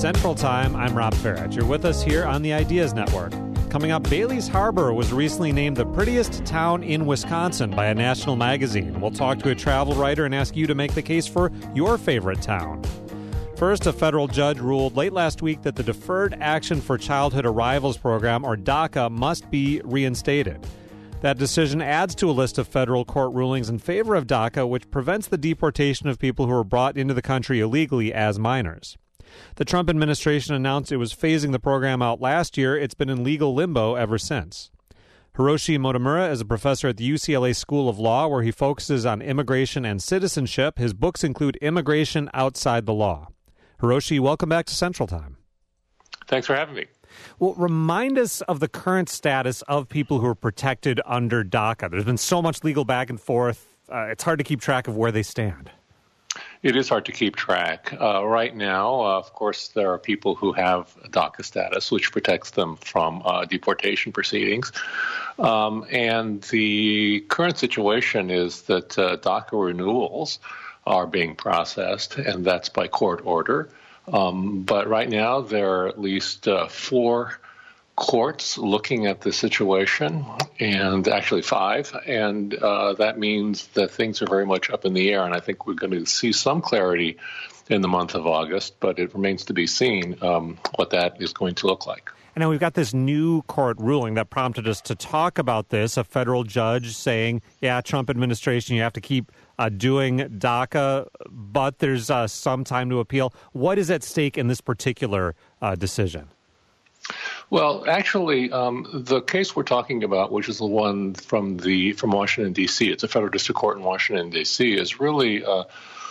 Central Time, I'm Rob Farrett. You're with us here on the Ideas Network. Coming up, Bailey's Harbor was recently named the prettiest town in Wisconsin by a national magazine. We'll talk to a travel writer and ask you to make the case for your favorite town. First, a federal judge ruled late last week that the Deferred Action for Childhood Arrivals program, or DACA, must be reinstated. That decision adds to a list of federal court rulings in favor of DACA, which prevents the deportation of people who are brought into the country illegally as minors. The Trump administration announced it was phasing the program out last year. It's been in legal limbo ever since. Hiroshi Motomura is a professor at the UCLA School of Law, where he focuses on immigration and citizenship. His books include Immigration Outside the Law. Hiroshi, welcome back to Central Time. Thanks for having me. Well, remind us of the current status of people who are protected under DACA. There's been so much legal back and forth. It's hard to keep track of where they stand. It is hard to keep track. Right now, of course, there are people who have DACA status, which protects them from deportation proceedings. And the current situation is that DACA renewals are being processed, and that's by court order. But right now, there are at least 4 courts looking at the situation, and actually 5, and that means that things are very much up in the air, and I think we're going to see some clarity in the month of August, but it remains to be seen what that is going to look like. And now we've got this new court ruling that prompted us to talk about this, a federal judge saying, yeah, Trump administration, you have to keep doing DACA, but there's some time to appeal. What is at stake in this particular decision? Well, actually, the case we're talking about, which is the one from Washington, D.C., it's a federal district court in Washington, D.C., is really the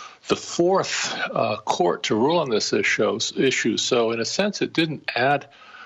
4th court to rule on this issue. So in a sense, it didn't add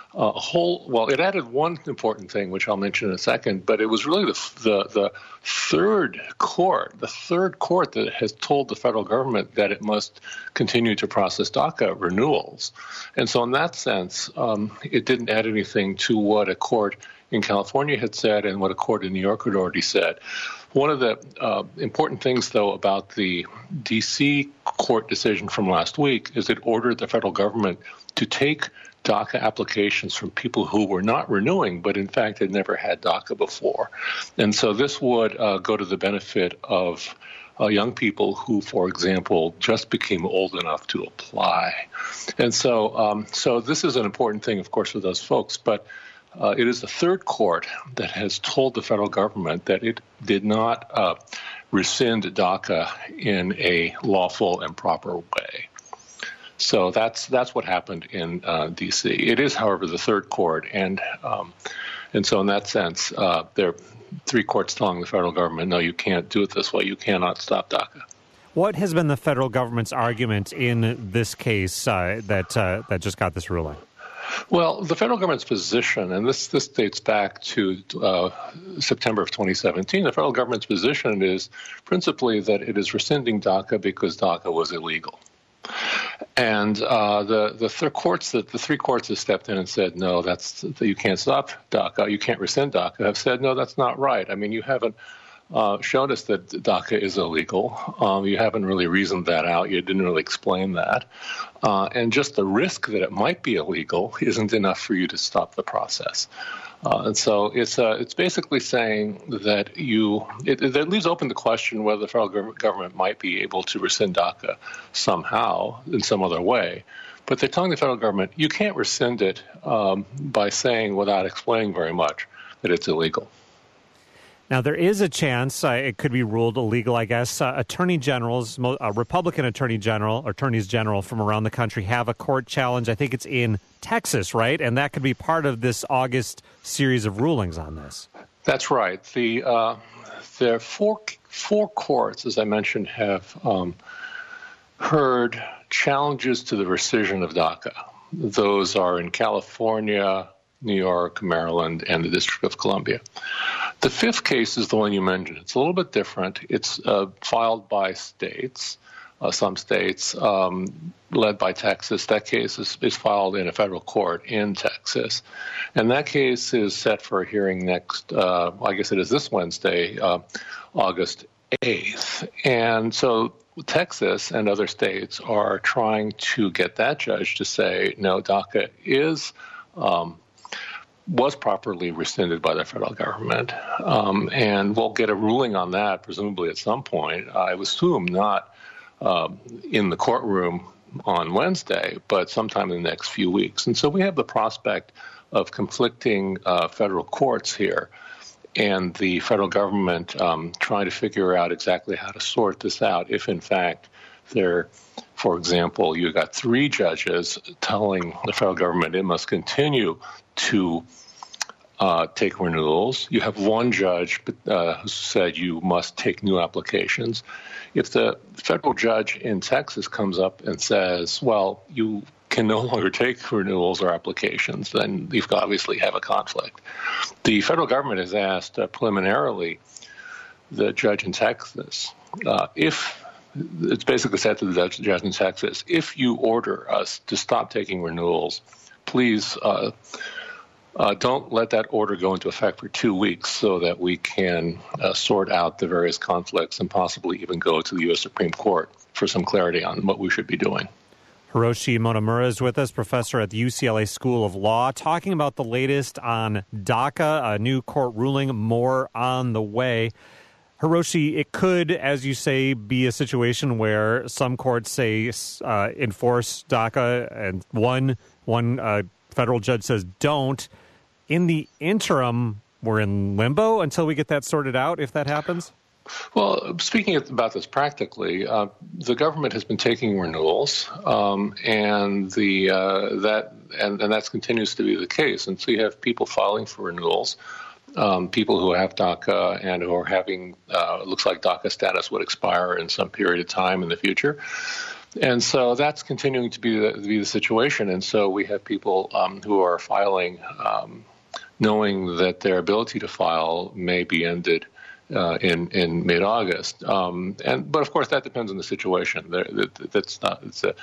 it added one important thing, which I'll mention in a second, but it was really the third court that has told the federal government that it must continue to process DACA renewals. And so in that sense, it didn't add anything to what a court in California had said and what a court in New York had already said. One of the important things, though, about the D.C. court decision from last week is it ordered the federal government to take DACA applications from people who were not renewing, but in fact had never had DACA before. And so this would go to the benefit of young people who, for example, just became old enough to apply. And so this is an important thing, of course, for those folks, but it is the third court that has told the federal government that it did not rescind DACA in a lawful and proper way. So that's what happened in D.C. It is, however, the third court, and so in that sense, there are 3 courts telling the federal government, no, you can't do it this way. You cannot stop DACA. What has been the federal government's argument in this case that just got this ruling? Well, the federal government's position, and this dates back to September of 2017, the federal government's position is principally that it is rescinding DACA because DACA was illegal. And the 3 courts that stepped in and said, no, you can't stop DACA, you can't rescind DACA, have said, no, that's not right. I mean, you haven't shown us that DACA is illegal. You haven't really reasoned that out. You didn't really explain that. And just the risk that it might be illegal isn't enough for you to stop the process. And so it's basically saying that it leaves open the question whether the federal government might be able to rescind DACA somehow in some other way. But they're telling the federal government, you can't rescind it by saying, without explaining very much, that it's illegal. Now, there is a chance it could be ruled illegal, I guess. Attorney generals, Republican attorneys general from around the country have a court challenge. I think it's in Texas, right? And that could be part of this August series of rulings on this. That's right. There are four courts, as I mentioned, have heard challenges to the rescission of DACA. Those are in California, New York, Maryland, and the District of Columbia. The 5th case is the one you mentioned. It's a little bit different. It's filed by states, some states, led by Texas. That case is filed in a federal court in Texas. And that case is set for a hearing next, I guess it is this Wednesday, August 8th. And so Texas and other states are trying to get that judge to say, no, DACA was properly rescinded by the federal government. And we'll get a ruling on that, presumably at some point. I would assume not in the courtroom on Wednesday, but sometime in the next few weeks. And so we have the prospect of conflicting federal courts here and the federal government trying to figure out exactly how to sort this out if, in fact, for example, you got 3 judges telling the federal government it must continue to take renewals. You have 1 judge who said you must take new applications. If the federal judge in Texas comes up and says, well, you can no longer take renewals or applications, then you obviously have a conflict. The federal government has asked preliminarily the judge in Texas, if it's basically said to the judge in Texas, if you order us to stop taking renewals, please don't let that order go into effect for 2 weeks so that we can sort out the various conflicts and possibly even go to the U.S. Supreme Court for some clarity on what we should be doing. Hiroshi Motomura is with us, professor at the UCLA School of Law, talking about the latest on DACA, a new court ruling, more on the way. Hiroshi, it could, as you say, be a situation where some courts say enforce DACA and one federal judge says don't. In the interim, we're in limbo until we get that sorted out, if that happens? Well, speaking about this practically, the government has been taking renewals, and that continues to be the case. And so you have people filing for renewals, people who have DACA and who are having, looks like DACA status would expire in some period of time in the future. And so that's continuing to be the situation. And so we have people who are filing, knowing that their ability to file may be ended in mid-August, but of course that depends on the situation. That's not.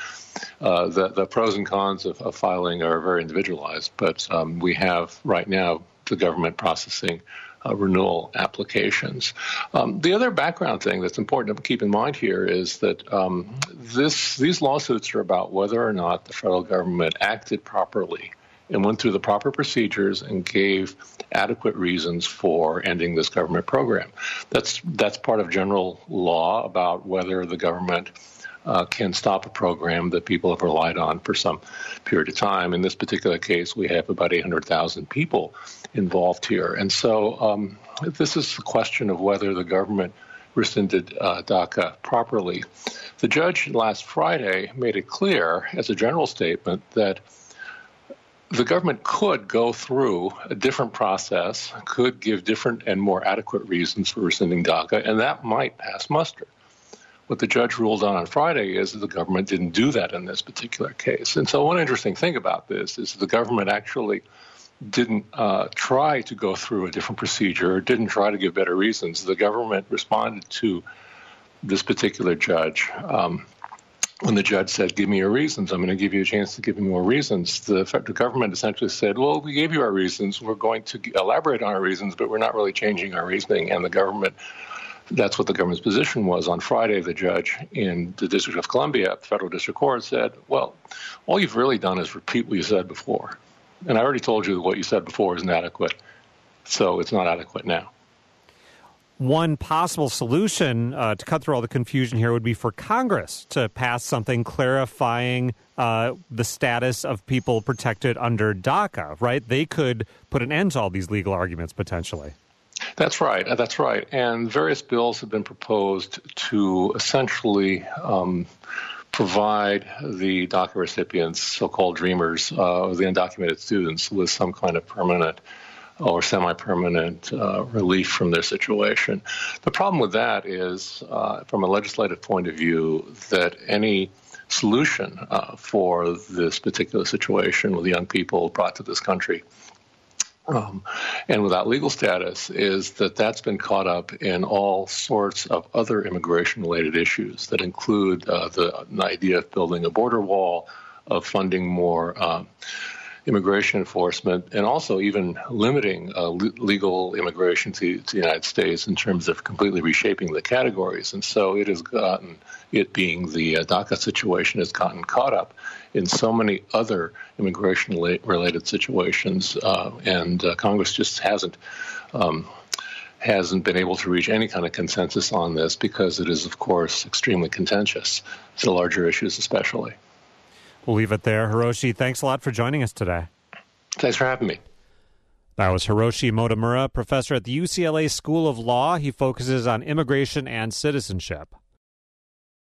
The pros and cons of filing are very individualized. But we have right now the government processing renewal applications. The other background thing that's important to keep in mind here is that these lawsuits are about whether or not the federal government acted properly and went through the proper procedures and gave adequate reasons for ending this government program. That's part of general law about whether the government can stop a program that people have relied on for some period of time. In this particular case, we have about 800,000 people involved here. And so this is the question of whether the government rescinded DACA properly. The judge last Friday made it clear as a general statement that the government could go through a different process, could give different and more adequate reasons for rescinding DACA, and that might pass muster. What the judge ruled on Friday is that the government didn't do that in this particular case. And so one interesting thing about this is the government actually didn't try to go through a different procedure, didn't try to give better reasons. The government responded to this particular judge. When the judge said, give me your reasons, I'm going to give you a chance to give me more reasons, the government essentially said, well, we gave you our reasons. We're going to elaborate on our reasons, but we're not really changing our reasoning. And the government, that's what the government's position was. On Friday, the judge in the District of Columbia, the federal district court, said, well, all you've really done is repeat what you said before. And I already told you that what you said before isn't adequate, so it's not adequate now. One possible solution to cut through all the confusion here would be for Congress to pass something clarifying the status of people protected under DACA, right? They could put an end to all these legal arguments potentially. That's right. That's right. And various bills have been proposed to essentially provide the DACA recipients, so-called dreamers, the undocumented students, with some kind of permanent or semi-permanent relief from their situation. The problem with that is, from a legislative point of view, that any solution for this particular situation with young people brought to this country and without legal status is that that's been caught up in all sorts of other immigration-related issues that include the idea of building a border wall, of funding more immigration enforcement, and also even limiting legal immigration to the United States in terms of completely reshaping the categories. And so it has gotten, it being the DACA situation, has gotten caught up in so many other immigration-related situations, and Congress just hasn't been able to reach any kind of consensus on this because it is, of course, extremely contentious, the larger issues especially. We'll leave it there. Hiroshi, thanks a lot for joining us today. Thanks for having me. That was Hiroshi Motomura, professor at the UCLA School of Law. He focuses on immigration and citizenship.